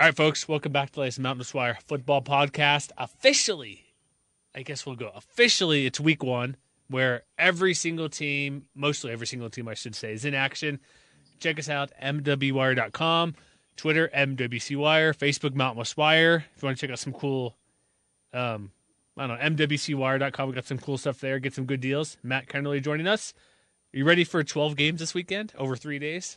All right, folks, welcome back to the latest Mountain Wire football podcast. Officially, it's week one, where every single team, mostly every single team, I should say, is in action. Check us out, mwwire.com, Twitter, MWCWire, Facebook, Mountain West Wire. If you want to check out some cool, MWCWire.com, we got some cool stuff there, get some good deals. Matt Kennerly joining us. Are you ready for 12 games this weekend, over 3 days?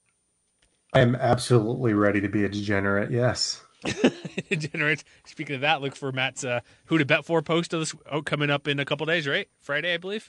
I am absolutely ready to be a degenerate, yes. Degenerate. Speaking of that, look for Matt's who to bet for post of this coming up in a couple days, right? Friday, I believe.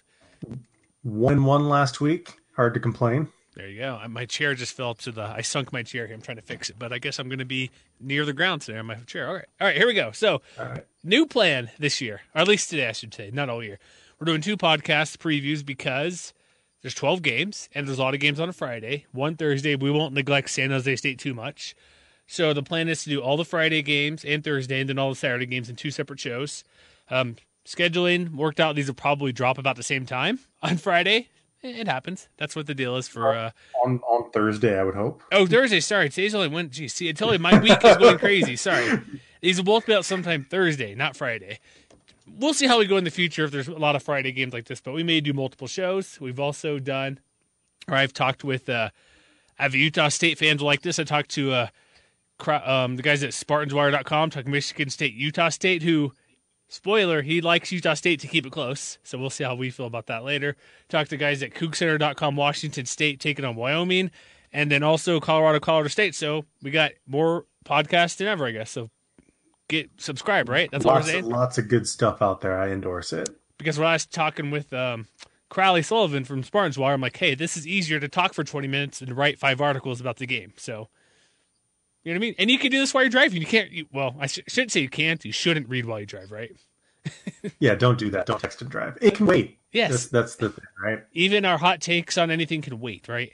1-1 last week. Hard to complain. There you go. My chair just fell to I sunk my chair here. I'm trying to fix it, but I guess I'm going to be near the ground today on my chair. All right, here we go. So, New plan this year, or at least today, I should say, not all year. We're doing 2 podcast previews because there's 12 games, and there's a lot of games on a Friday. One Thursday, we won't neglect San Jose State too much. So the plan is to do all the Friday games and Thursday, and then all the Saturday games in 2 separate shows. Scheduling worked out. These will probably drop about the same time on Friday. It happens. That's what the deal is for... On Thursday, I would hope. Oh, Thursday. Sorry. Today's only one. Geez, see, I tell you, my week is going crazy. Sorry. These will both be out sometime Thursday, not Friday. We'll see how we go in the future if there's a lot of Friday games like this, but we may do multiple shows. We've also done, or I've talked with, I have Utah State fans like this. I talked to the guys at SpartansWire.com, talking Michigan State, Utah State, who, spoiler, he likes Utah State to keep it close. So we'll see how we feel about that later. Talked to guys at CougCenter.com, Washington State taking on Wyoming, and then also Colorado State. So we got more podcasts than ever, I guess. So subscribe, right? That's what we're saying. Lots of good stuff out there. I endorse it. Because when I was talking with Crowley Sullivan from Spartans Wire, I'm like, hey, this is easier to talk for 20 minutes and write 5 articles about the game. So, you know what I mean? And you can do this while you're driving. You can't, I shouldn't say you can't. You shouldn't read while you drive, right? Yeah, don't do that. Don't text and drive. It can wait. Yes. That's the thing, right? Even our hot takes on anything can wait, right?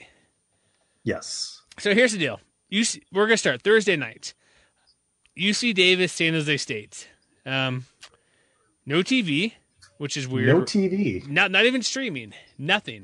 Yes. So here's the deal. We're going to start Thursday night. UC Davis, San Jose State. No TV, which is weird. No TV. Not even streaming. Nothing.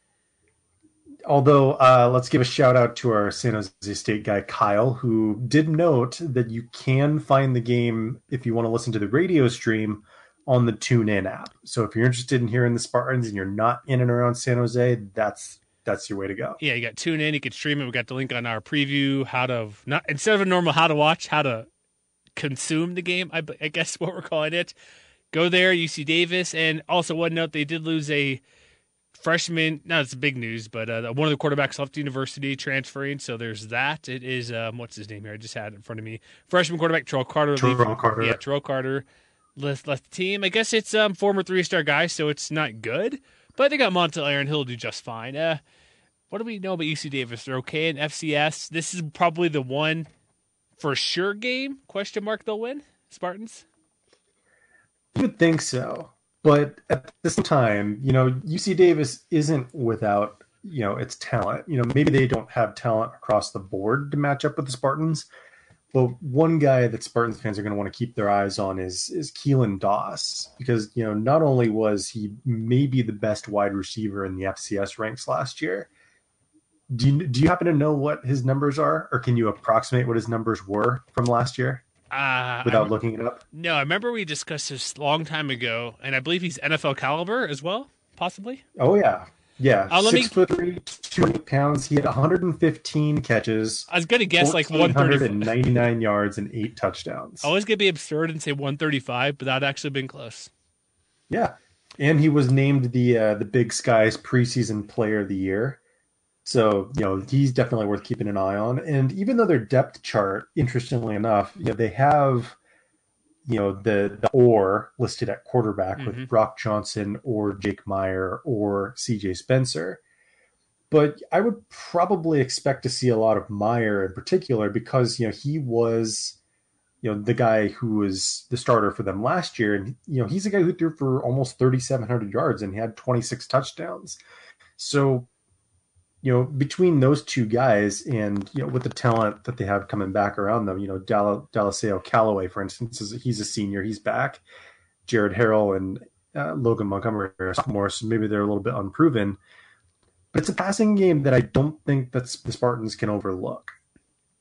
Although, let's give a shout out to our San Jose State guy, Kyle, who did note that you can find the game if you want to listen to the radio stream on the TuneIn app. So if you're interested in hearing the Spartans and you're not in and around San Jose, that's your way to go. Yeah, you got TuneIn. You can stream it. We got the link on our preview. Instead of a normal how to watch, how to consume the game, I guess what we're calling it. Go there, UC Davis. And also one note, they did lose a freshman. No, it's big news, but one of the quarterbacks left the university transferring, so there's that. It is, what's his name here? I just had it in front of me. Freshman quarterback Terrell Carter. Yeah, Terrell Carter left the team. I guess it's former 3-star guy, so it's not good. But they got Montel Aaron. He'll do just fine. What do we know about UC Davis? They're okay in FCS. This is probably the one for sure game, question mark, they'll win, Spartans? You would think so. But at the same time, UC Davis isn't without, its talent. Maybe they don't have talent across the board to match up with the Spartans. But one guy that Spartans fans are going to want to keep their eyes on is Keelan Doss. Because, not only was he maybe the best wide receiver in the FCS ranks last year, do you happen to know what his numbers are? Or can you approximate what his numbers were from last year? Without looking it up? No, I remember we discussed this a long time ago, and I believe he's NFL caliber as well, possibly. Oh, yeah. Yeah, 6'3", 200 pounds. He had 115 catches. I was going to guess like 130. yards and 8 touchdowns. I was going to be absurd and say 135, but that'd actually been close. Yeah, and he was named the Big Sky's preseason player of the year. So, he's definitely worth keeping an eye on. And even though their depth chart, interestingly enough, they have, the or listed at quarterback with Brock Johnson or Jake Meyer or CJ Spencer. But I would probably expect to see a lot of Meyer in particular because, he was, the guy who was the starter for them last year. And, he's a guy who threw for almost 3,700 yards and he had 26 touchdowns. So, between those two guys and, with the talent that they have coming back around them, Dalaseo Callaway, for instance, he's a senior, he's back. Jared Harrell and Logan Montgomery are sophomores, so maybe they're a little bit unproven. But it's a passing game that I don't think that the Spartans can overlook.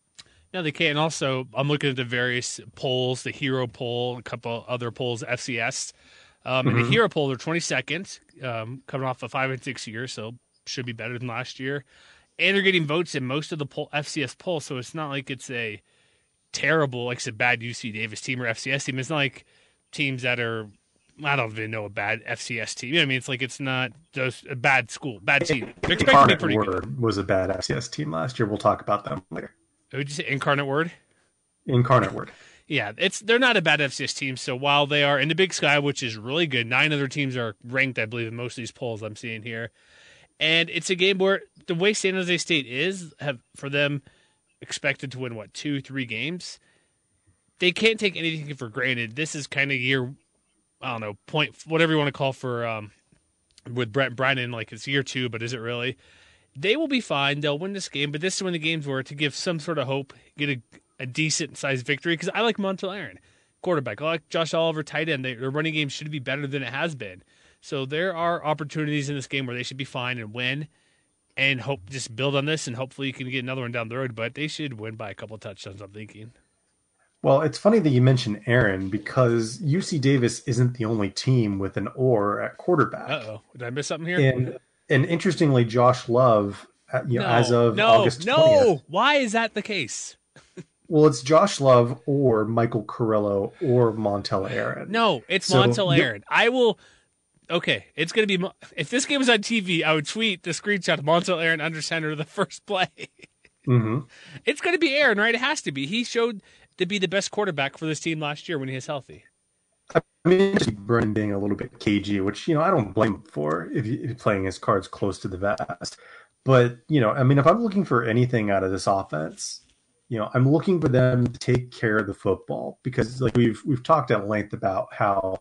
No, they can't. And also, I'm looking at the various polls, the Hero poll, a couple other polls, FCS. In the Hero poll, they're 22nd, coming off a 5-6 year, so should be better than last year. And they're getting votes in most of the FCS polls, so it's not like it's a terrible, like I said, bad UC Davis team or FCS team. It's not like teams that are, I don't even know a bad FCS team. You know what I mean? It's like it's not just a bad school, bad team. They're expected to be pretty good. Was a bad FCS team last year. We'll talk about them later. Would you say Incarnate Word? Incarnate Word. Yeah, they're not a bad FCS team. So while they are in the Big Sky, which is really good, 9 other teams are ranked, I believe, in most of these polls I'm seeing here. And it's a game where the way San Jose State is, for them expected to win, 2-3 games, they can't take anything for granted. This is kind of year, I don't know, point, whatever you want to call for, with Brett Brennan, like it's year 2, but is it really? They will be fine. They'll win this game, but this is when the games were to give some sort of hope, get a decent-sized victory, because I like Montel Aaron, quarterback. I like Josh Oliver, tight end. Their running game should be better than it has been. So there are opportunities in this game where they should be fine and win, and just build on this, and hopefully you can get another one down the road, but they should win by a couple of touchdowns, I'm thinking. Well, it's funny that you mentioned Aaron, because UC Davis isn't the only team with an or at quarterback. Uh-oh. Did I miss something here? And interestingly, Josh Love, as of August 20th. No, why is that the case? Well, it's Josh Love or Michael Carrillo or Montel Aaron. No, it's Montel Aaron. I will. Okay, it's going to be. If this game was on TV, I would tweet the screenshot of Montel Aaron under center the first play. Mm-hmm. It's going to be Aaron, right? It has to be. He showed to be the best quarterback for this team last year when he was healthy. I mean, Brennan being a little bit cagey, which, I don't blame him for if he's playing his cards close to the vest. But, I mean, if I'm looking for anything out of this offense, I'm looking for them to take care of the football, because like we've talked at length about how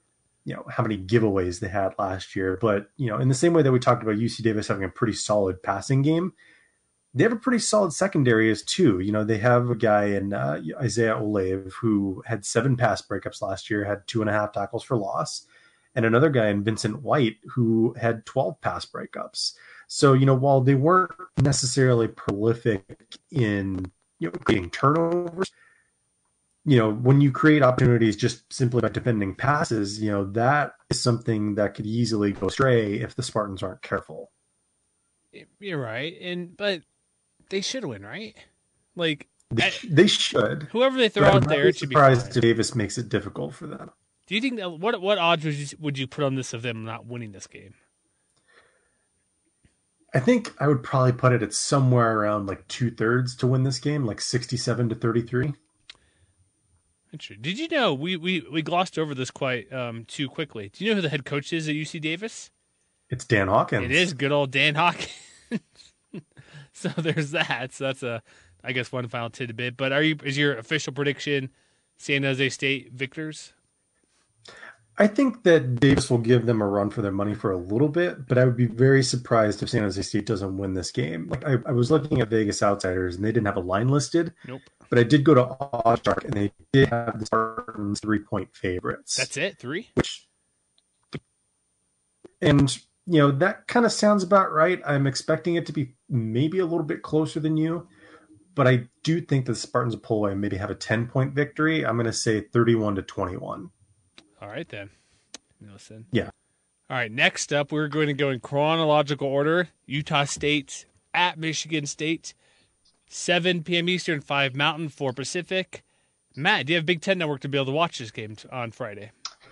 many giveaways they had last year. But, in the same way that we talked about UC Davis having a pretty solid passing game, they have a pretty solid secondary as too. They have a guy in Isaiah Olave who had 7 pass breakups last year, had 2.5 tackles for loss, and another guy in Vincent White who had 12 pass breakups. So, while they weren't necessarily prolific in creating turnovers, when you create opportunities just simply by defending passes, that is something that could easily go astray if the Spartans aren't careful. You're right, but they should win, right? Like they should. Whoever they throw out there, it should be fine. Surprised if Davis makes it difficult for them. Do you think that what odds would you put on this of them not winning this game? I think I would probably put it at somewhere around like 2/3 to win this game, like 67-33. Interesting. Did you know we glossed over this quite too quickly? Do you know who the head coach is at UC Davis? It's Dan Hawkins. It is good old Dan Hawkins. So there's that. So that's I guess one final tidbit. But is your official prediction San Jose State victors? I think that Davis will give them a run for their money for a little bit, but I would be very surprised if San Jose State doesn't win this game. Like I was looking at Vegas Outsiders, and they didn't have a line listed. Nope. But I did go to Oddshark, and they did have the Spartans 3-point favorites. That's it, 3? And that kind of sounds about right. I'm expecting it to be maybe a little bit closer than you, but I do think that the Spartans will pull away and maybe have a 10-point victory. I'm going to say 31-21. All right, then. Listen. Yeah. All right, next up, we're going to go in chronological order. Utah State at Michigan State, 7 p.m. Eastern, 5 Mountain, 4 Pacific. Matt, do you have Big Ten Network to be able to watch this game on Friday?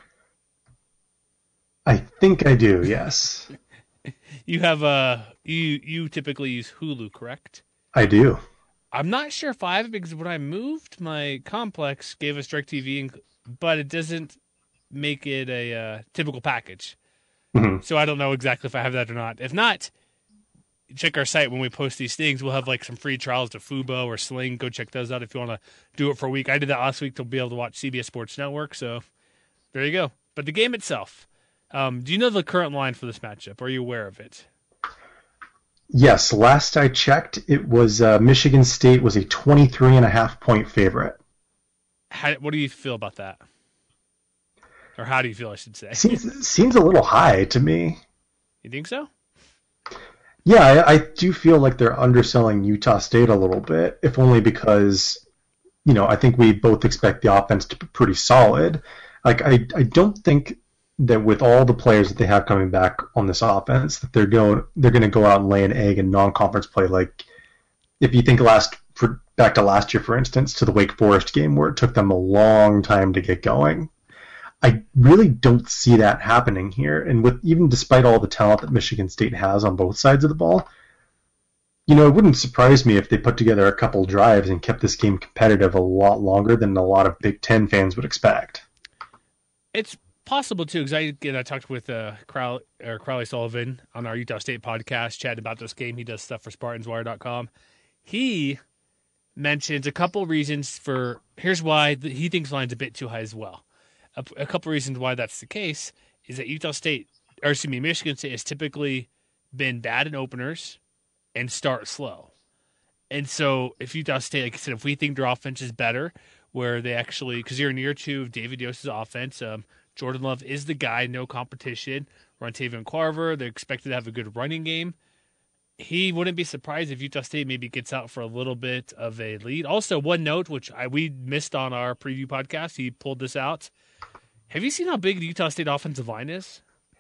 I think I do, yes. You have you typically use Hulu, correct? I do. I'm not sure if I have it because when I moved, my complex gave us DirecTV, but it doesn't make it a typical package. Mm-hmm. So I don't know exactly if I have that or not. If not, check our site when we post these things. We'll have like some free trials to Fubo or Sling. Go check those out if you want to do it for a week. I did that last week to be able to watch CBS Sports Network. So there you go. But the game itself, do you know the current line for this matchup? Are you aware of it? Yes. Last I checked, it was Michigan State was a 23.5-point favorite. What do you feel about that? Or how do you feel, I should say? Seems a little high to me. You think so? Yeah, I do feel like they're underselling Utah State a little bit, if only because I think we both expect the offense to be pretty solid. Like I don't think that with all the players that they have coming back on this offense that they're going to go out and lay an egg in non-conference play. Like if you think back to last year, for instance, to the Wake Forest game where it took them a long time to get going. I really don't see that happening here. And with even despite all the talent that Michigan State has on both sides of the ball, it wouldn't surprise me if they put together a couple drives and kept this game competitive a lot longer than a lot of Big Ten fans would expect. It's possible too, because I talked with Crowley Sullivan on our Utah State podcast, chatting about this game. He does stuff for SpartansWire.com. He mentions a couple reasons for here's why he thinks the line's a bit too high as well. A couple reasons why that's the case is that Michigan State has typically been bad in openers and start slow. And so if Utah State, like I said, if we think their offense is better, where they actually, because you're in year two of David Yost's offense, Jordan Love is the guy, no competition. Rontavian Carver, they're expected to have a good running game. He wouldn't be surprised if Utah State maybe gets out for a little bit of a lead. Also, one note, which we missed on our preview podcast, he pulled this out. Have you seen how big the Utah State offensive line is?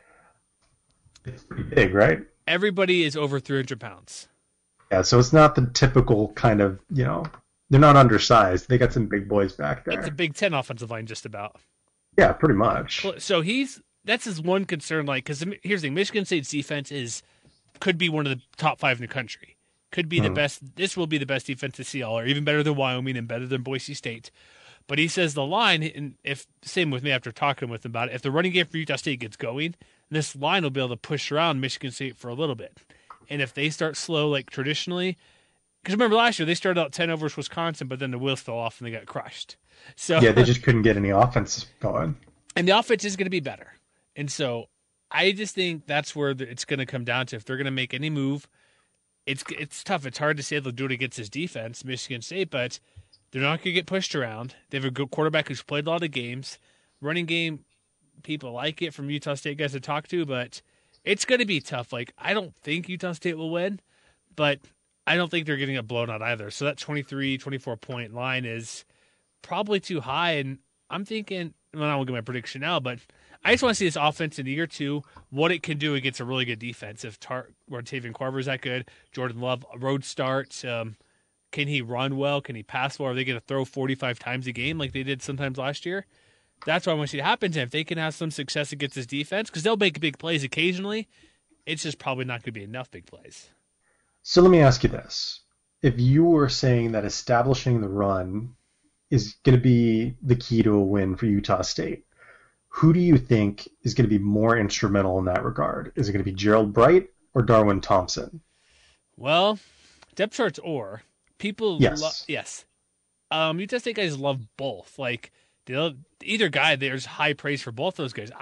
It's pretty big, right? Everybody is over 300 pounds. Yeah, so it's not the typical kind of, they're not undersized. They got some big boys back there. It's a Big Ten offensive line just about. Yeah, pretty much. So that's his one concern, because here's the thing, Michigan State's defense could be one of the top 5 in the country. Could be the best. This will be the best defense to see all, or even better than Wyoming and better than Boise State. But he says the line, and same with me after talking with him about it, if the running game for Utah State gets going, this line will be able to push around Michigan State for a little bit. And if they start slow like traditionally, because remember last year they started out 10 over Wisconsin, but then the wheels fell off and they got crushed. So yeah, they just couldn't get any offense going. And the offense is going to be better. And so I just think that's where it's going to come down to. If they're going to make any move, it's tough. It's hard to say they'll do it against his defense, Michigan State, but they're not going to get pushed around. They have a good quarterback who's played a lot of games. Running game, people like it from Utah State guys to talk to, but it's going to be tough. I don't think Utah State will win, but I don't think they're getting it blown out either. So that 23, 24-point line is probably too high, and I'm thinking, I won't get my prediction now, but I just want to see this offense in year two, what it can do against a really good defense. If Rontavian Carver is that good, Jordan Love, a road start, can he run well? Can he pass well? Are they going to throw 45 times a game like they did sometimes last year? That's what I want to see happen to him. If they can have some success against his defense, because they'll make big plays occasionally, it's just probably not going to be enough big plays. So let me ask you this. If you were saying that establishing the run is going to be the key to a win for Utah State, who do you think is going to be more instrumental in that regard? Is it going to be Gerald Bright or Darwin Thompson? Well, depth charts or. People yes. Yes. Utah State guys love both. Either guy, there's high praise for both those guys.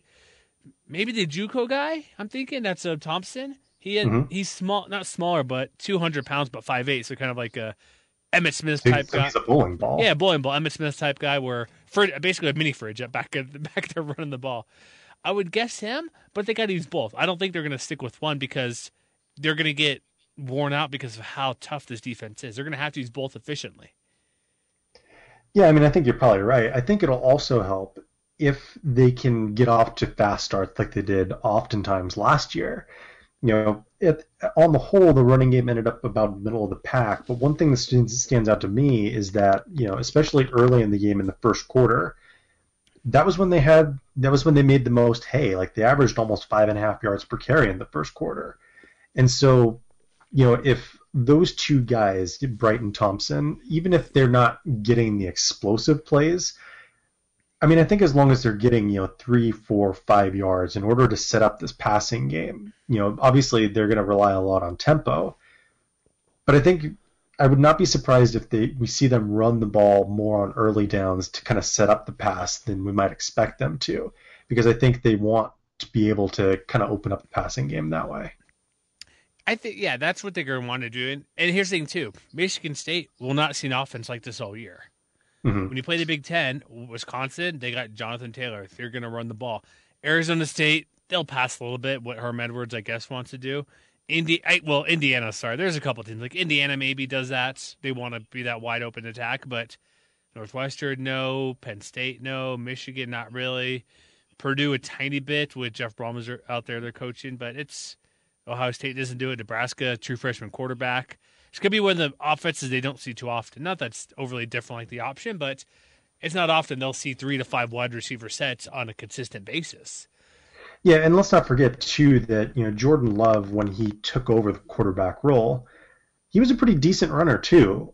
Maybe the JUCO guy, I'm thinking that's Thompson. He's small, not smaller, but 200 pounds, but 5'8", so kind of like a Emmitt Smith type guy. He's a bowling ball. Yeah, bowling ball. Emmitt Smith type guy where basically a mini fridge back there running the ball. I would guess him, but they got to use both. I don't think they're going to stick with one because they're going to get worn out because of how tough this defense is. They're going to have to use both efficiently. Yeah, I think you're probably right. I think it'll also help if they can get off to fast starts like they did oftentimes last year. On the whole, the running game ended up about middle of the pack. But one thing that stands out to me is that, especially early in the game in the first quarter, that was when they made the most hay. They averaged almost 5.5 yards per carry in the first quarter. And so, if those two guys, Bright and Thompson, even if they're not getting the explosive plays, I think as long as they're getting, 3, 4, 5 yards in order to set up this passing game, obviously they're going to rely a lot on tempo. But I think I would not be surprised if we see them run the ball more on early downs to kind of set up the pass than we might expect them to, because I think they want to be able to kind of open up the passing game that way. I think, yeah, that's what they're going to want to do. And here's the thing, too. Michigan State will not see an offense like this all year. Mm-hmm. When you play the Big Ten, Wisconsin, they got Jonathan Taylor. They're going to run the ball. Arizona State, they'll pass a little bit, what Herm Edwards, I guess, wants to do. Indiana. Sorry, there's a couple teams like Indiana maybe does that. They want to be that wide open attack, but Northwestern no, Penn State no, Michigan not really, Purdue a tiny bit with Jeff Brom out there they're coaching, but it's Ohio State doesn't do it. Nebraska, true freshman quarterback. It's gonna be one of the offenses they don't see too often. Not that's overly different like the option, but it's not often they'll see 3 to 5 wide receiver sets on a consistent basis. Yeah, and let's not forget too that Jordan Love, when he took over the quarterback role, he was a pretty decent runner too.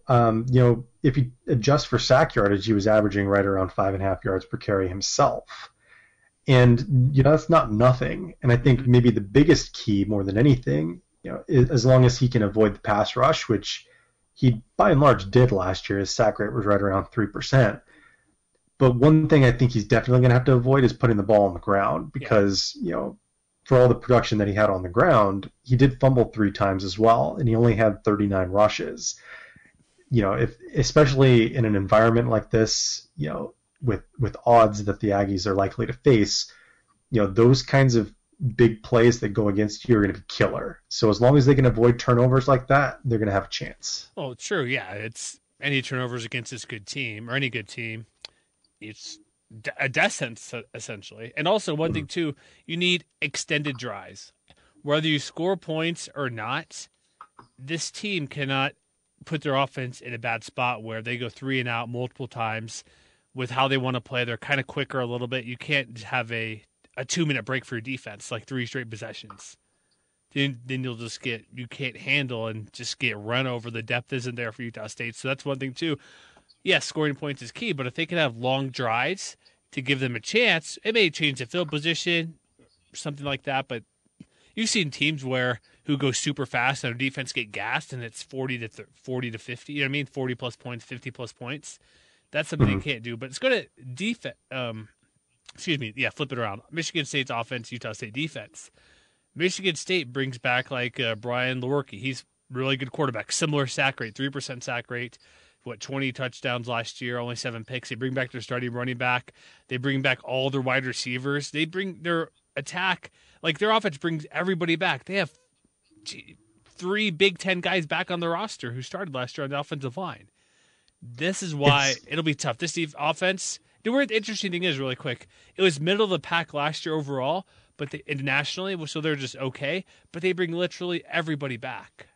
If you adjust for sack yardage, he was averaging right around 5.5 yards per carry himself, and that's not nothing. And I think maybe the biggest key, more than anything, is as long as he can avoid the pass rush, which he by and large did last year. His sack rate was right around 3%. But one thing I think he's definitely going to have to avoid is putting the ball on the ground because, for all the production that he had on the ground, he did fumble 3 times as well, and he only had 39 rushes. If especially in an environment like this, with odds that the Aggies are likely to face, those kinds of big plays that go against you are going to be killer. So as long as they can avoid turnovers like that, they're going to have a chance. Oh, true. Yeah, it's any turnovers against this good team or any good team. It's a death sentence, essentially. And also, one thing, too, you need extended drives. Whether you score points or not, this team cannot put their offense in a bad spot where they go 3 and out multiple times with how they want to play. They're kind of quicker a little bit. You can't have a 2-minute break for your defense, like 3 straight possessions. Then you'll just you can't handle and just get run over. The depth isn't there for Utah State. So that's one thing, too. Yes, scoring points is key, but if they can have long drives to give them a chance, it may change the field position, something like that. But you've seen teams who go super fast and their defense get gassed, and it's 40 to 50. You know what I mean? 40 plus points, 50 plus points. That's something you can't do. But it's going to defense. Flip it around. Michigan State's offense, Utah State defense. Michigan State brings back Brian Lewerke. He's really good quarterback. Similar sack rate, 3% sack rate. 20 touchdowns last year, only 7 picks. They bring back their starting running back. They bring back all their wide receivers. They bring their attack, their offense brings everybody back. They have 3 Big Ten guys back on the roster who started last year on the offensive line. This is why it'll be tough. This offense, the interesting thing is, really quick, it was middle of the pack last year overall, but internationally, so they're just okay, but they bring literally everybody back.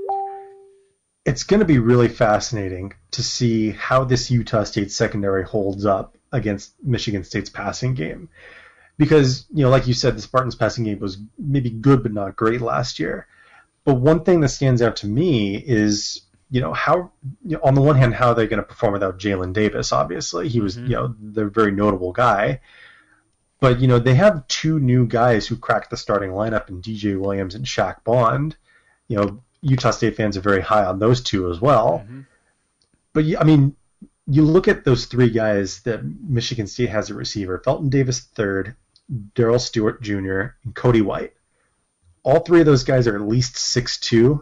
It's going to be really fascinating to see how this Utah State secondary holds up against Michigan State's passing game. Because, like you said, the Spartans' passing game was maybe good but not great last year. But one thing that stands out to me is, how, on the one hand, how they're going to perform without Jalen Davis, obviously. He was, the very notable guy. But, they have 2 new guys who cracked the starting lineup in DJ Williams and Shaq Bond. Utah State fans are very high on those 2 as well. Mm-hmm. But, you look at those 3 guys that Michigan State has a receiver, Felton Davis III, Darrell Stewart Jr., and Cody White. All 3 of those guys are at least 6'2".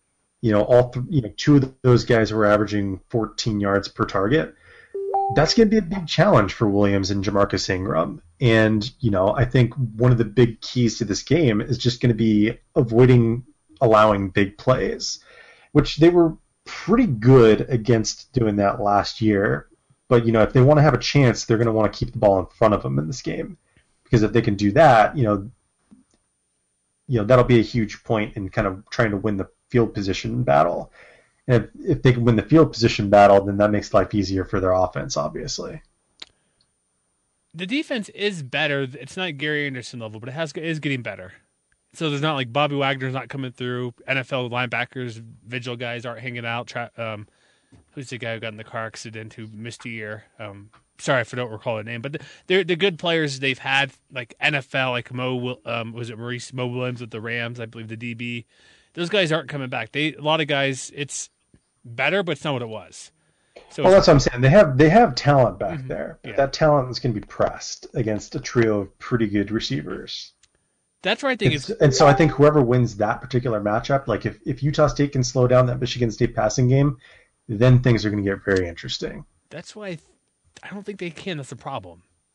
2 of those guys were averaging 14 yards per target. That's going to be a big challenge for Williams and Jamarcus Ingram. And, I think one of the big keys to this game is just going to be allowing big plays, which they were pretty good against doing that last year. But, if they want to have a chance, they're going to want to keep the ball in front of them in this game. Because if they can do that, that'll be a huge point in kind of trying to win the field position battle. And if they can win the field position battle, then that makes life easier for their offense, obviously. The defense is better. It's not Gary Anderson level, but it is getting better. So there's not Bobby Wagner's not coming through. NFL linebackers, vigil guys aren't hanging out. Who's the guy who got in the car accident who missed a year? Sorry, I don't recall the name. But they're the good players they've had, NFL, Maurice Mo Williams with the Rams, I believe the DB. Those guys aren't coming back. A lot of guys, it's better, but it's not what it was. So that's what I'm saying. They have talent back there. But that talent is going to be pressed against a trio of pretty good receivers. That's where I think and so I think whoever wins that particular matchup, if Utah State can slow down that Michigan State passing game, then things are going to get very interesting. That's why I don't think they can. That's the problem.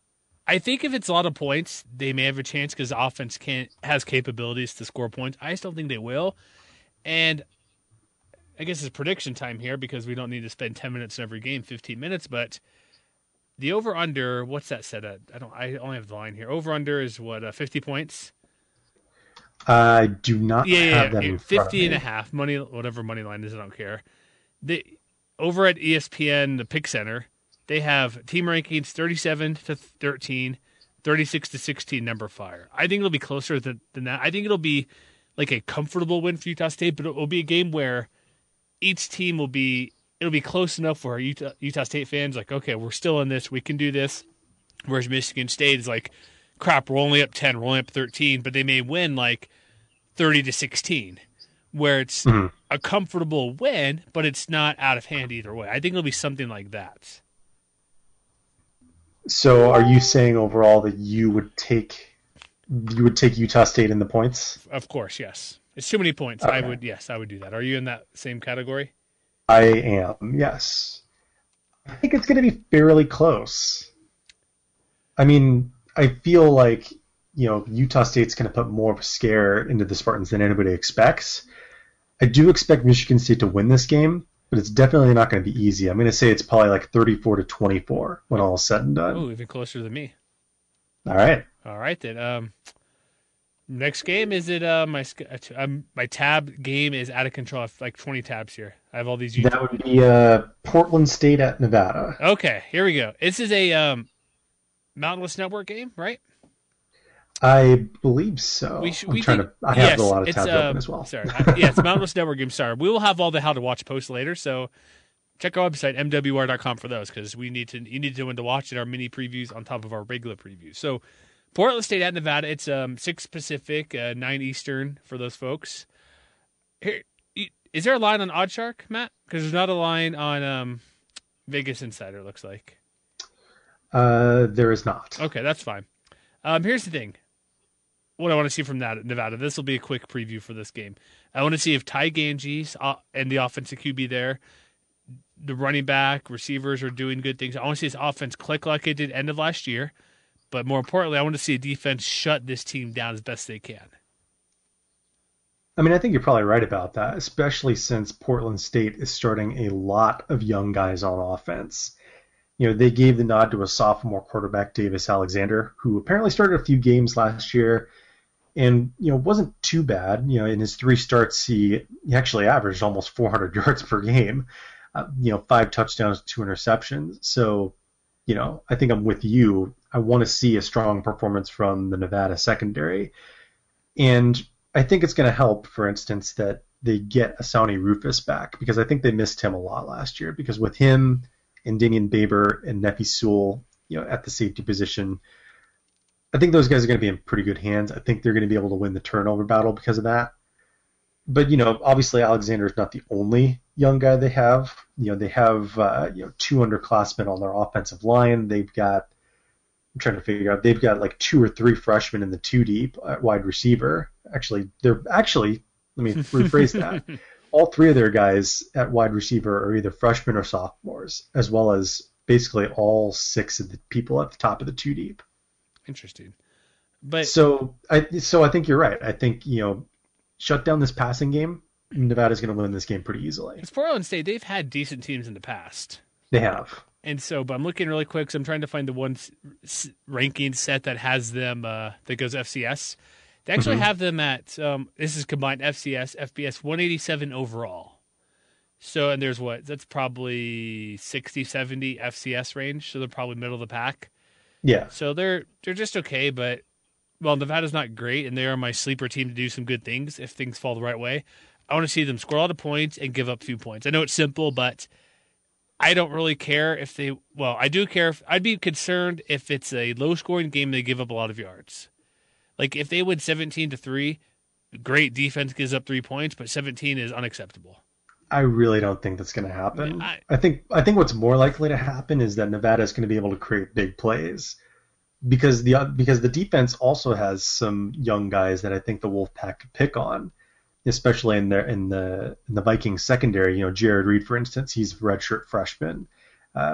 I think if it's a lot of points, they may have a chance because the offense has capabilities to score points. I just don't think they will. And I guess it's prediction time here because we don't need to spend 10 minutes in every game, 15 minutes. But the over/under, what's that set at? I only have the line here. Over/under is what, 50 points? I do not have that in 50 and a half money, whatever money line is. I don't care. Over at ESPN, the Pick Center, they have team rankings 37-13, 36-16 number fire. I think it'll be closer than that. I think it'll be like a comfortable win for Utah State, but it will be a game where each team it'll be close enough for Utah State fans, like, okay, we're still in this, we can do this. Whereas Michigan State is like, crap, we're only up 10, we're only up 13, but they may win like 30-16, where it's a comfortable win, but it's not out of hand either way. I think it'll be something like that. So are you saying overall that you would take Utah State in the points? Of course, yes. It's too many points. Okay. I would do that. Are you in that same category? I am, yes. I think it's going to be fairly close. I mean, I feel like, Utah State's going to put more of a scare into the Spartans than anybody expects. I do expect Michigan State to win this game, but it's definitely not going to be easy. I'm going to say it's probably like 34-24 when all is said and done. Oh, even closer than me. All right. All right, then. Next game, is it my tab game is out of control. I have like 20 tabs here. I have all these. That would be Portland State at Nevada. Okay, here we go. This is a Mountain West Network game, right? I believe so. I have a lot of tabs open as well. Sorry. It's Mountain West Network game. Sorry. We will have all the how to watch posts later, so check our website, mwr.com, for those, because you need to know when to watch it, our mini previews on top of our regular previews. So Portland State at Nevada, it's 6 Pacific, 9 Eastern for those folks. Here, is there a line on OddsShark, Matt? Because there's not a line on Vegas Insider, looks like. There is not. Okay, that's fine. Here's the thing. What I want to see from that Nevada, this will be a quick preview for this game. I want to see if Ty Ganges and the offensive QB there, the running back, receivers are doing good things. I want to see his offense click like it did end of last year. But more importantly, I want to see a defense shut this team down as best they can. I mean, I think you're probably right about that, especially since Portland State is starting a lot of young guys on offense. They gave the nod to a sophomore quarterback, Davis Alexander, who apparently started a few games last year and, wasn't too bad. In his 3 starts, he actually averaged almost 400 yards per game, 5 touchdowns, 2 interceptions. So, I think I'm with you. I want to see a strong performance from the Nevada secondary. And I think it's going to help, for instance, that they get Asani Rufus back, because I think they missed him a lot last year, because with him and Damian Baber and Nefi Sewell, at the safety position, I think those guys are going to be in pretty good hands. I think they're going to be able to win the turnover battle because of that. But, obviously Alexander is not the only young guy they have. They have, 2 underclassmen on their offensive line. They've got like 2 or 3 freshmen in the 2 deep at wide receiver. Let me rephrase that. All 3 of their guys at wide receiver are either freshmen or sophomores, as well as basically all 6 of the people at the top of the 2 deep. Interesting. But so I think you're right. I think, shut down this passing game, Nevada's going to win this game pretty easily. It's Portland State. They've had decent teams in the past. They have. And so, but I'm looking really quick, so I'm trying to find the one ranking set that has them, that goes FCS. They actually have them at, this is combined FCS, FBS, 187 overall. So, and there's that's probably 60, 70 FCS range, so they're probably middle of the pack. Yeah. So they're just okay, but, Nevada's not great, and they are my sleeper team to do some good things if things fall the right way. I want to see them score a lot of points and give up a few points. I know it's simple, but I don't really care if they – I do care. I'd be concerned if it's a low-scoring game and they give up a lot of yards. Like, if they win 17-3, great defense gives up 3 points, but 17 is unacceptable. I really don't think that's going to happen. I think what's more likely to happen is that Nevada is going to be able to create big plays because the defense also has some young guys that I think the Wolfpack could pick on, especially in the Vikings secondary. Jared Reed, for instance, he's a redshirt freshman.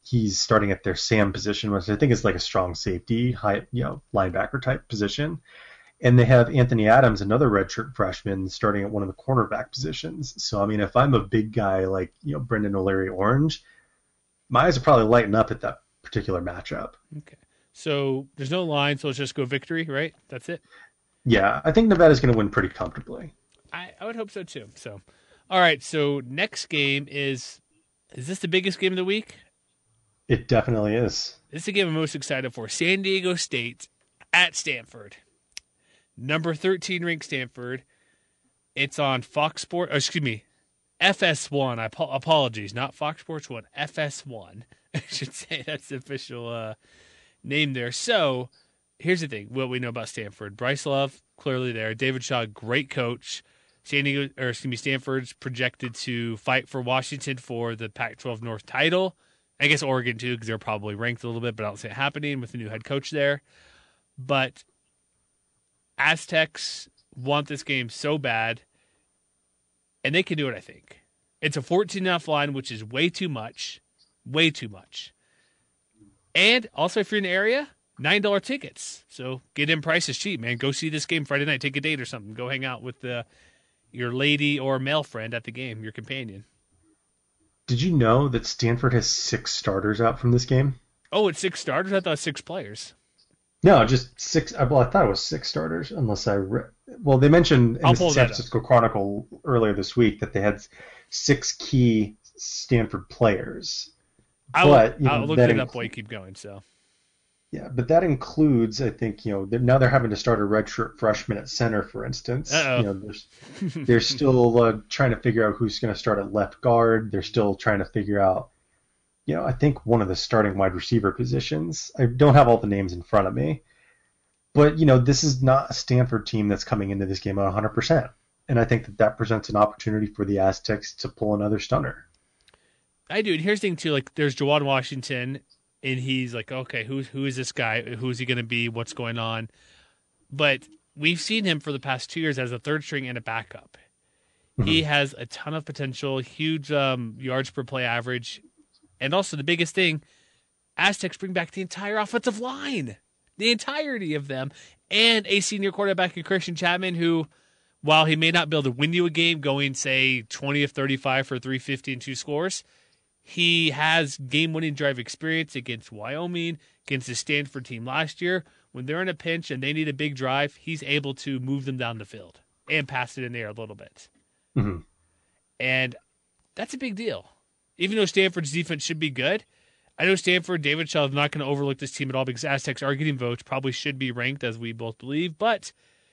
he's starting at their Sam position, which I think is like a strong safety, high, linebacker type position. And they have Anthony Adams, another redshirt freshman, starting at one of the cornerback positions. So, I mean, if I'm a big guy like, Brendan O'Leary Orange, my eyes are probably lighting up at that particular matchup. Okay. So there's no line, so let's just go victory, right? That's it? Yeah, I think Nevada's going to win pretty comfortably. I would hope so too. So, all right. So next game is this the biggest game of the week? It definitely is. This is the game I'm most excited for. San Diego State at Stanford. Number 13 ranked Stanford. It's on Fox Sports. FS1. Apologies, not Fox Sports 1. FS1. I should say that's the official name there. So here's the thing. What we know about Stanford. Bryce Love, clearly there. David Shaw, great coach. Stanford's projected to fight for Washington for the Pac-12 North title. I guess Oregon too, because they're probably ranked a little bit, but I don't see it happening with the new head coach there. But Aztecs want this game so bad, and they can do it, I think. It's a 14.5 line, which is way too much. Way too much. And also, if you're in the area, $9 tickets. So get in prices cheap, man. Go see this game Friday night. Take a date or something. Go hang out with your lady or male friend at the game, your companion. Did you know that Stanford has 6 starters out from this game? Oh, it's 6 starters? I thought it was 6 players. No, just 6. Well, I thought it was 6 starters, unless well, they mentioned in the San Francisco Chronicle earlier this week that they had 6 key Stanford players. I'll look it up while you keep going. So, yeah, but that includes, I think, now they're having to start a redshirt freshman at center, for instance. They're still trying to figure out who's going to start at left guard. They're still trying to figure out, I think one of the starting wide receiver positions. I don't have all the names in front of me, but this is not a Stanford team that's coming into this game at 100%, and I think that presents an opportunity for the Aztecs to pull another stunner. I do. And here's the thing too, like there's Jawan Washington, and he's like, okay, who is this guy? Who's he going to be? What's going on? But we've seen him for the past 2 years as a third string and a backup. Mm-hmm. He has a ton of potential, huge yards per play average. And also the biggest thing, Aztecs bring back the entire offensive line, the entirety of them, and a senior quarterback in Christian Chapman who, while he may not be able to win you a game going, say, 20 of 35 for 350 and 2 scores, he has game-winning drive experience against Wyoming, against the Stanford team last year. When they're in a pinch and they need a big drive, he's able to move them down the field and pass it in the air a little bit. Mm-hmm. And that's a big deal. Even though Stanford's defense should be good, I know Stanford, David Shaw is not going to overlook this team at all because Aztecs are getting votes, probably should be ranked as we both believe, but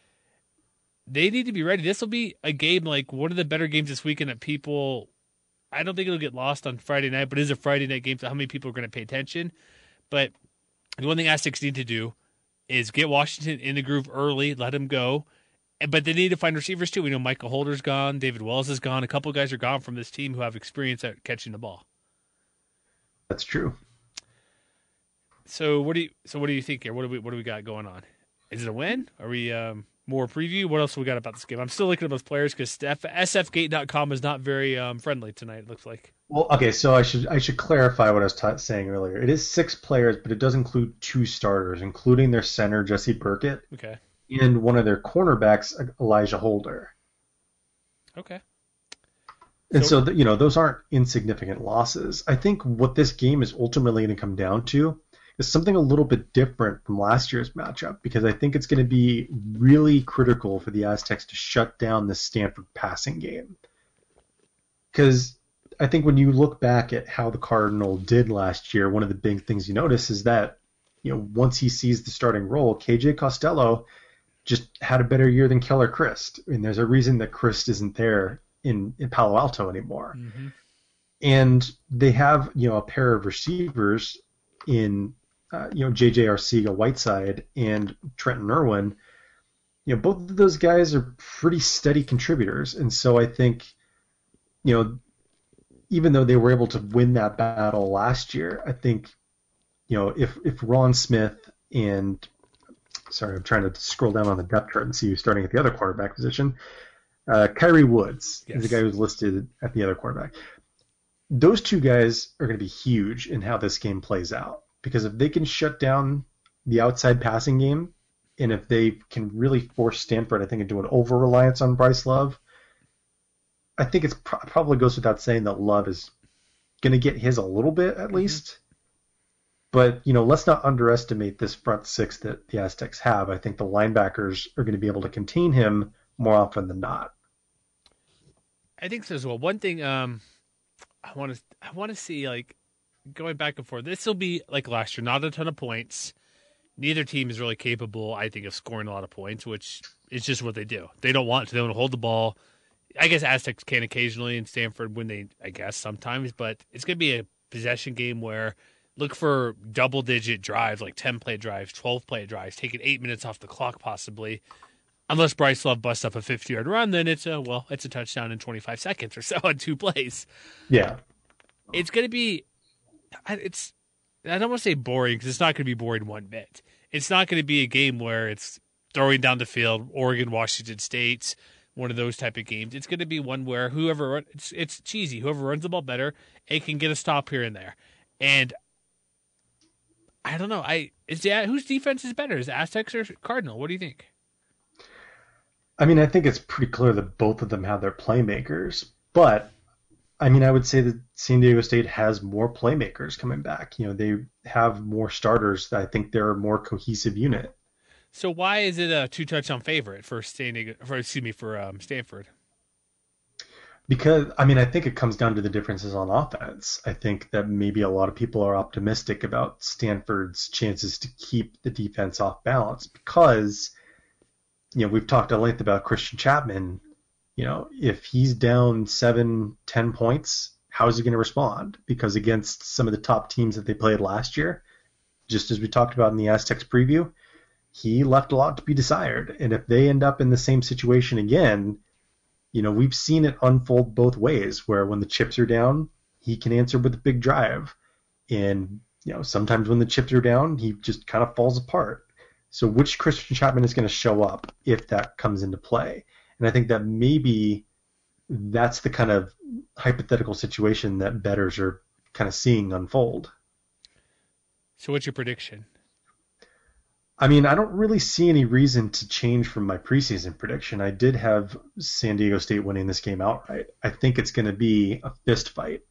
they need to be ready. This will be a game like one of the better games this weekend that people, I don't think it'll get lost on Friday night, but it is a Friday night game, so how many people are going to pay attention? But the one thing Aztecs need to do is get Washington in the groove early, let him go. But they need to find receivers too. We know Michael Holder's gone, David Wells is gone. A couple of guys are gone from this team who have experience at catching the ball. That's true. So what do you think here? What do we got going on? Is it a win? Are we more preview? What else we got about this game? I'm still looking at those players because sfgate.com is not very friendly tonight. It looks like. Well, okay, so I should clarify what I was saying earlier. It is 6 players, but it does include 2 starters, including their center Jesse Burkett. Okay. And one of their cornerbacks, Elijah Holder. Okay. And so those aren't insignificant losses. I think what this game is ultimately going to come down to is something a little bit different from last year's matchup, because I think it's going to be really critical for the Aztecs to shut down the Stanford passing game. Because I think when you look back at how the Cardinal did last year, one of the big things you notice is that once he sees the starting role, KJ Costello just had a better year than Keller Christ. And there's a reason that Christ isn't there in Palo Alto anymore. Mm-hmm. And they have, a pair of receivers in, J.J. Arcega-Whiteside and Trenton Irwin. Both of those guys are pretty steady contributors. And so I think, even though they were able to win that battle last year, I think, if Ron Smith and sorry, I'm trying to scroll down on the depth chart and see who's starting at the other quarterback position. Kyrie Woods is the guy who's listed at the other quarterback. those two guys are going to be huge in how this game plays out. Because if they can shut down the outside passing game, and if they can really force Stanford, I think, into an over-reliance on Bryce Love, I think it's probably goes without saying that Love is going to get his a little bit at least. But, let's not underestimate this front six that the Aztecs have. I think the linebackers are going to be able to contain him more often than not. I think so as well. One thing I want to see, like, going back and forth. This will be like last year, not a ton of points. Neither team is really capable, I think, of scoring a lot of points, which is just what they do. They don't want to. They want to hold the ball. I guess Aztecs can occasionally, and Stanford when they, I guess, sometimes. But it's going to be a possession game where look for double-digit drives, like 10-play drives, 12-play drives, taking 8 minutes off the clock possibly. Unless Bryce Love busts up a 50-yard run, then it's a touchdown in 25 seconds or so on 2 plays. Yeah. It's going to be – I don't want to say boring because it's not going to be boring one bit. It's not going to be a game where it's throwing down the field, Oregon, Washington State, one of those type of games. It's going to be one where it's cheesy. Whoever runs the ball better, it can get a stop here and there. And I don't know. Whose defense is better? Is it Aztecs or Cardinal? What do you think? I mean, I think it's pretty clear that both of them have their playmakers, but I mean, I would say that San Diego State has more playmakers coming back. They have more starters. I think they're a more cohesive unit. So why is it a 2-touchdown favorite for Stanford? Because, I mean, I think it comes down to the differences on offense. I think that maybe a lot of people are optimistic about Stanford's chances to keep the defense off balance because, we've talked at length about Christian Chapman. If he's down 7-10 points, how is he going to respond? Because against some of the top teams that they played last year, just as we talked about in the Aztecs preview, he left a lot to be desired. And if they end up in the same situation again, we've seen it unfold both ways, where when the chips are down, he can answer with a big drive. And, sometimes when the chips are down, he just kind of falls apart. So which Christian Chapman is going to show up if that comes into play? And I think that maybe that's the kind of hypothetical situation that bettors are kind of seeing unfold. So what's your prediction? I mean, I don't really see any reason to change from my preseason prediction. I did have San Diego State winning this game outright. I think it's going to be a fist fight.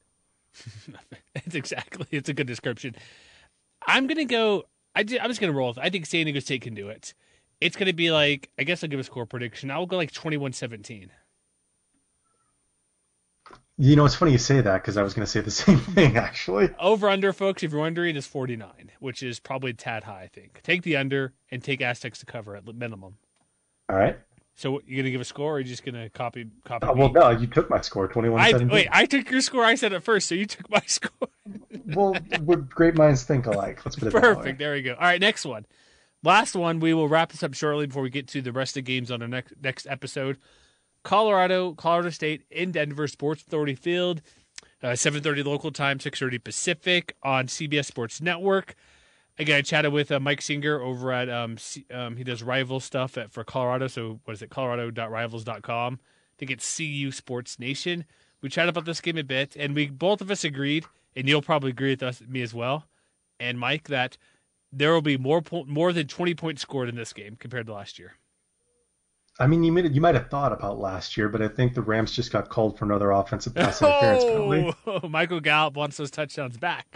It's a good description. I'm going to go, I'm just going to roll. I think San Diego State can do it. It's going to be like, I guess I'll give a score prediction. I'll go like 21-17. It's funny you say that because I was going to say the same thing, actually. Over under, folks, if you're wondering, is 49, which is probably a tad high, I think. Take the under and take Aztecs to cover at minimum. All right. So you going to give a score or are you just going to copy well, no, you took my score, 21-17. Wait, I took your score. I said it first, so you took my score. Well, great minds think alike. Let's put it that way. Perfect. There we go. All right, next one. Last one. We will wrap this up shortly before we get to the rest of the games on our next episode. Colorado State in Denver, Sports Authority Field, 7:30 local time, 6:30 Pacific on CBS Sports Network. Again, I chatted with Mike Singer over at he does rival stuff for Colorado. So what is it? Colorado.rivals.com. I think it's CU Sports Nation. We chatted about this game a bit, and we both of us agreed, and you'll probably agree with me as well, and Mike, that there will be more than 20 points scored in this game compared to last year. I mean, you might have thought about last year, but I think the Rams just got called for another offensive pass interference penalty. Michael Gallup wants those touchdowns back.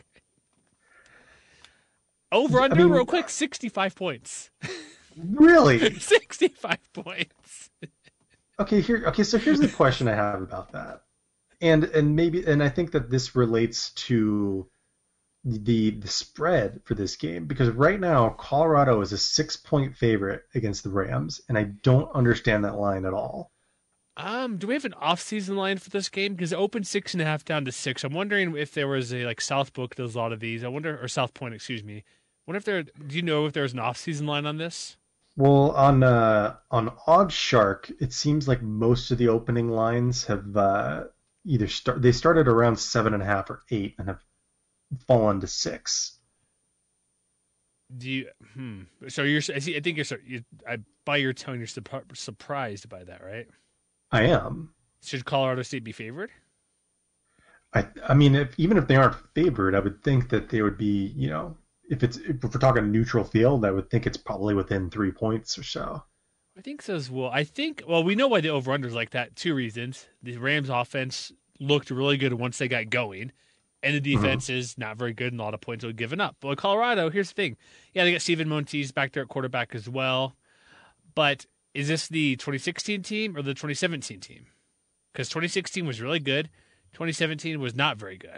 Over under real quick, 65 points. Really? 65 points. Okay, so here's the question I have about that. And I think that this relates to the spread for this game, because right now Colorado is a 6-point favorite against the Rams, and I don't understand that line at all. Do we have an off-season line for this game? Because it opened 6.5 down to 6. I'm wondering if there was a South Book does a lot of these. Or South Point, excuse me. Do you know if there's an off-season line on this? Well, on OddsShark, it seems like most of the opening lines have they started around 7.5 or 8 and have fallen to 6. Do you? So I think by your tone, you're surprised by that, right? I am. Should Colorado State be favored? I mean, even if they aren't favored, I would think that they would be, if we're talking neutral field, I would think it's probably within 3 points or so. I think so as well. Well, we know why the over-under is like that. Two reasons. The Rams offense looked really good once they got going, and the Hmm. defense is not very good, and a lot of points were given up. But with Colorado, here's the thing. Yeah, they got Steven Montez back there at quarterback as well. But is this the 2016 team or the 2017 team? Because 2016 was really good. 2017 was not very good.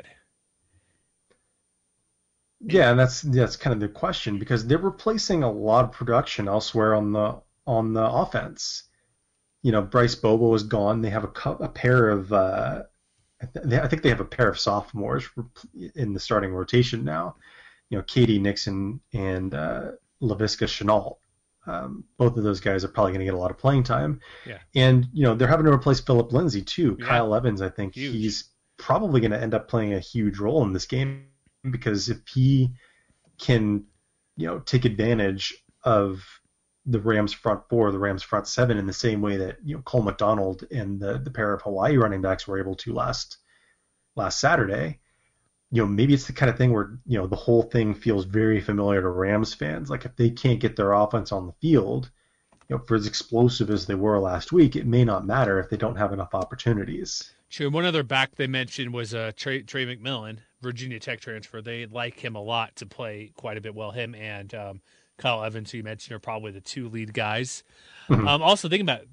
And Yeah, and that's kind of the question because they're replacing a lot of production elsewhere on the offense. Bryce Bobo is gone. They have a pair of I think they have a pair of sophomores in the starting rotation now. Katie Nixon and Laviska Chenault. Both of those guys are probably going to get a lot of playing time, yeah, and they're having to replace Philip Lindsay too. yeah, Kyle Evans, I think huge. he's probably going to end up playing a huge role in this game because if he can, take advantage of the Rams front four, the Rams front seven in the same way that Cole McDonald and the pair of Hawaii running backs were able to last Saturday. Maybe it's the kind of thing where the whole thing feels very familiar to Rams fans. Like if they can't get their offense on the field, for as explosive as they were last week, it may not matter if they don't have enough opportunities. True. One other back they mentioned was Trey McMillan, Virginia Tech transfer. They like him a lot to play quite a bit well. Him and Kyle Evans, who you mentioned, are probably the two lead guys. Mhm. Also thinking about,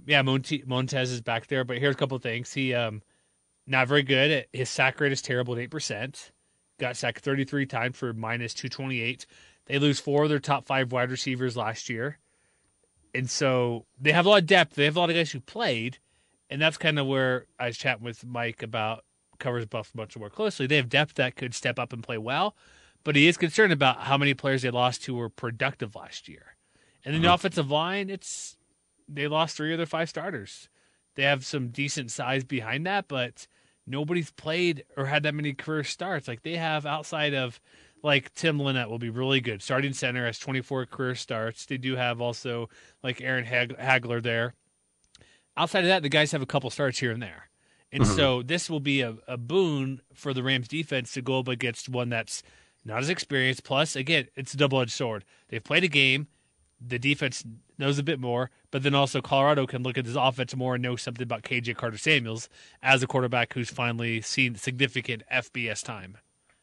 Montez is back there, but here's a couple of things. He not very good. His sack rate is terrible at 8%. Got sacked 33 times for minus 228. They lose four of their top five wide receivers last year. And so they have a lot of depth. They have a lot of guys who played. And that's kind of where I was chatting with Mike about covers Buff much more closely. They have depth that could step up and play well, but he is concerned about how many players they lost who were productive last year. And then the Mhm. offensive line, they lost three of their five starters. They have some decent size behind that, but nobody's played or had that many career starts. Like they have outside of like Tim Lynette will be really good. Starting center has 24 career starts. They do have also like Aaron Hagler there. Outside of that, the guys have a couple starts here and there. And Mhm. so this will be a boon for the Rams defense to go up against one that's not as experienced. Plus, again, it's a double-edged sword. They've played a game. The defense knows a bit more, but then also Colorado can look at this offense more and know something about KJ Carter Samuels as a quarterback who's finally seen significant FBS time.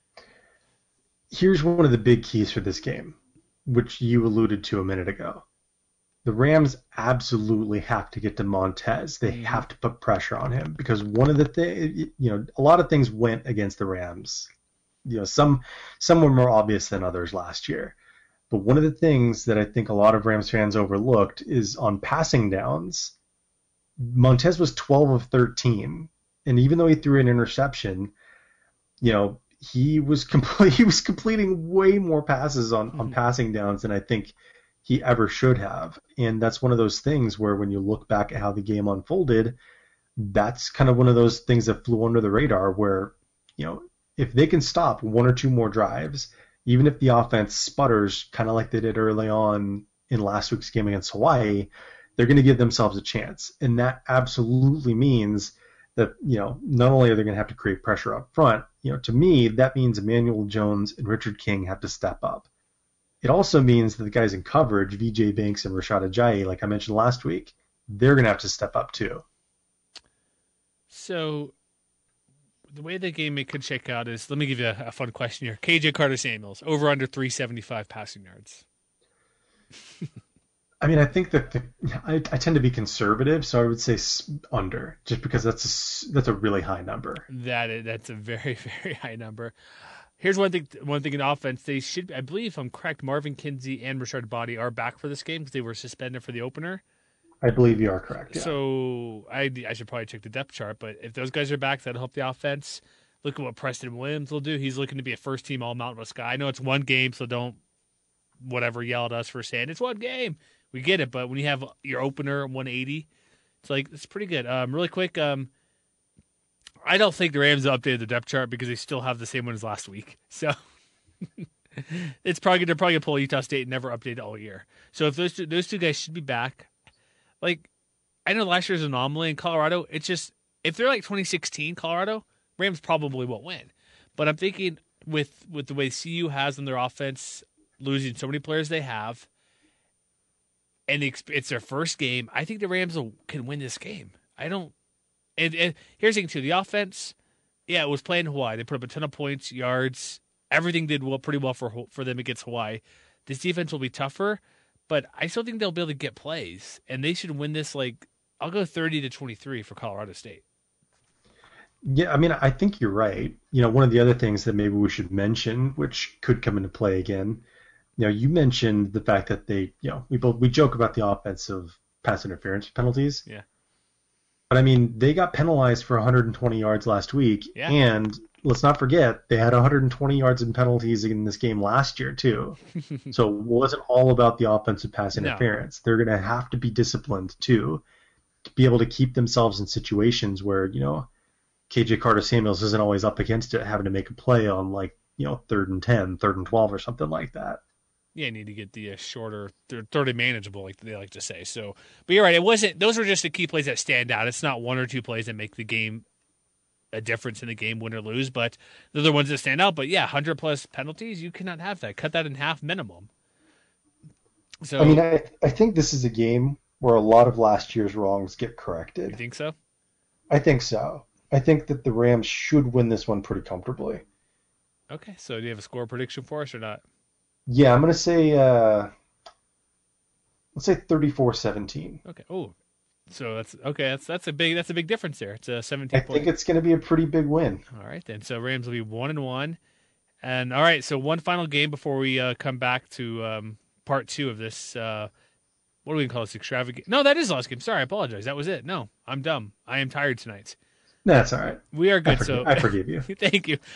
Here's one of the big keys for this game, which you alluded to a minute ago. The Rams absolutely have to get to Montez. They Mm-hmm. have to put pressure on him because one of the things, a lot of things went against the Rams. Some were more obvious than others last year. But one of the things that I think a lot of Rams fans overlooked is on passing downs, Montez was 12 of 13. And even though he threw an interception, he was completing way more passes on Mm-hmm. passing downs than I think he ever should have. And that's one of those things where when you look back at how the game unfolded, that's kind of one of those things that flew under the radar where, if they can stop one or two more drives, even if the offense sputters, kind of like they did early on in last week's game against Hawaii, they're going to give themselves a chance. And that absolutely means that, not only are they going to have to create pressure up front, to me, that means Emmanuel Jones and Richard King have to step up. It also means that the guys in coverage, VJ Banks and Rashad Ajayi, like I mentioned last week, they're going to have to step up too. So the way the game could shake out is, let me give you a fun question here. KJ Carter Samuels, over under 375 passing yards. I mean, I think that I tend to be conservative, so I would say under, just because that's a really high number. That's a very, very high number. Here's one thing in offense. They should, I believe, if I'm correct, Marvin Kinsey and Richard Body are back for this game because they were suspended for the opener. I believe you are correct. Yeah. So I should probably check the depth chart, but if those guys are back, that'll help the offense. Look at what Preston Williams will do. He's looking to be a first team All Mountain West guy. I know it's one game, so don't whatever yell at us for saying it's one game. We get it, but when you have your opener 180, it's pretty good. Really quick, I don't think the Rams updated the depth chart because they still have the same one as last week. So they're probably gonna pull Utah State and never update it all year. So if those two guys should be back, like I know last year's anomaly in Colorado. It's just if they're like 2016 Colorado, Rams probably won't win. But I'm thinking with the way CU has on their offense, losing so many players they have, and it's their first game, I think the Rams can win this game. I don't. And here's the thing too: the offense, yeah, it was playing Hawaii. They put up a ton of points, yards, everything did pretty well for them against Hawaii. This defense will be tougher, but I still think they'll be able to get plays, and they should win this. Like, I'll go 30-23 for Colorado State. Yeah, I mean, I think you're right. One of the other things that maybe we should mention, which could come into play again, you mentioned the fact that they, we joke about the offensive pass interference penalties. Yeah. But I mean, they got penalized for 120 yards last week, yeah. And let's not forget they had 120 yards in penalties in this game last year too. So it wasn't all about the offensive pass interference. No. They're going to have to be disciplined too, to be able to keep themselves in situations where KJ Carter-Samuels isn't always up against it, having to make a play on 3rd and 10, 3rd and 12, or something like that. Yeah, you need to get the shorter, 30 manageable, like they like to say. So, but you're right. It wasn't. Those were just the key plays that stand out. It's not one or two plays that make the game a difference in the game, win or lose. But they're the ones that stand out. But yeah, 100+ penalties, you cannot have that. Cut that in half minimum. So I mean, I think this is a game where a lot of last year's wrongs get corrected. You think so? I think so. I think that the Rams should win this one pretty comfortably. Okay, so do you have a score prediction for us or not? Yeah, I'm going to say, let's say 34-17. Okay. Oh, so that's okay. That's a big difference there. It's a 17. I think it's going to be a pretty big win. All right, then. So Rams will be 1-1, and all right. So one final game before we come back to part 2 of this. What do we call this? Extravagant? No, that is the last game. Sorry, I apologize. That was it. No, I'm dumb. I am tired tonight. That's all right. We are good. I forgive you. Thank you.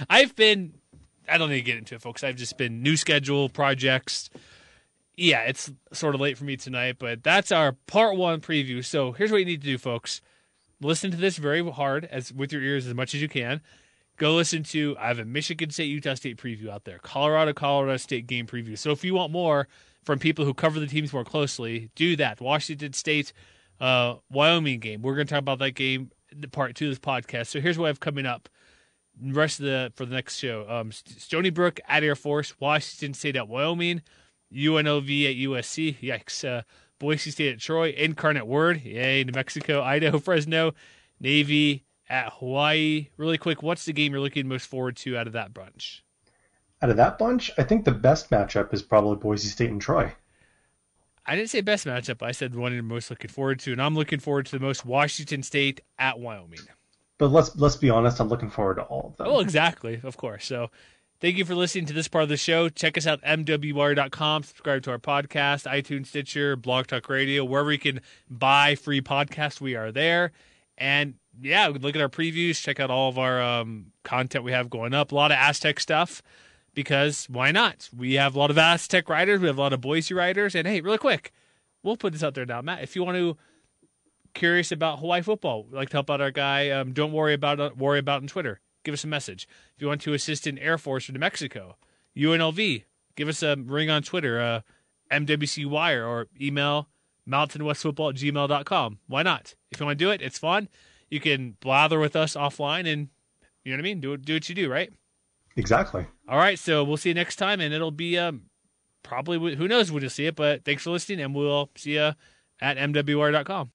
I don't need to get into it, folks. I've just been new schedule, projects. Yeah, it's sort of late for me tonight, but that's our part 1 preview. So here's what you need to do, folks. Listen to this very hard, with your ears as much as you can. Go listen to, I have a Michigan State, Utah State preview out there. Colorado State game preview. So if you want more from people who cover the teams more closely, do that. Washington State, Wyoming game. We're going to talk about that game, part 2 of this podcast. So here's what I have coming up. For the next show, Stony Brook at Air Force, Washington State at Wyoming, UNLV at USC, yikes, Boise State at Troy, Incarnate Word, yay, New Mexico, Idaho, Fresno, Navy at Hawaii. Really quick, what's the game you're looking most forward to out of that bunch? Out of that bunch, I think the best matchup is probably Boise State and Troy. I didn't say best matchup. I said one I'm most looking forward to, and I'm looking forward to the most Washington State at Wyoming. But let's be honest, I'm looking forward to all of them. Oh, exactly, of course. So thank you for listening to this part of the show. Check us out, MWR.com. Subscribe to our podcast, iTunes, Stitcher, Blog Talk Radio, wherever you can buy free podcasts, we are there. And yeah, look at our previews. Check out all of our content we have going up. A lot of Aztec stuff, because why not? We have a lot of Aztec writers. We have a lot of Boise writers. And hey, really quick, we'll put this out there now, Matt. If you want to curious about Hawaii football, we'd like to help out our guy, don't worry about on Twitter. Give us a message. If you want to assist in Air Force or New Mexico, UNLV, give us a ring on Twitter, MWC Wire, or email mountainwestfootball@gmail.com. Why not? If you want to do it, it's fun. You can blather with us offline and, you know what I mean? Do what you do, right? Exactly. All right, so we'll see you next time, and it'll be probably, who knows when you'll see it, but thanks for listening, and we'll see you at MWR.com.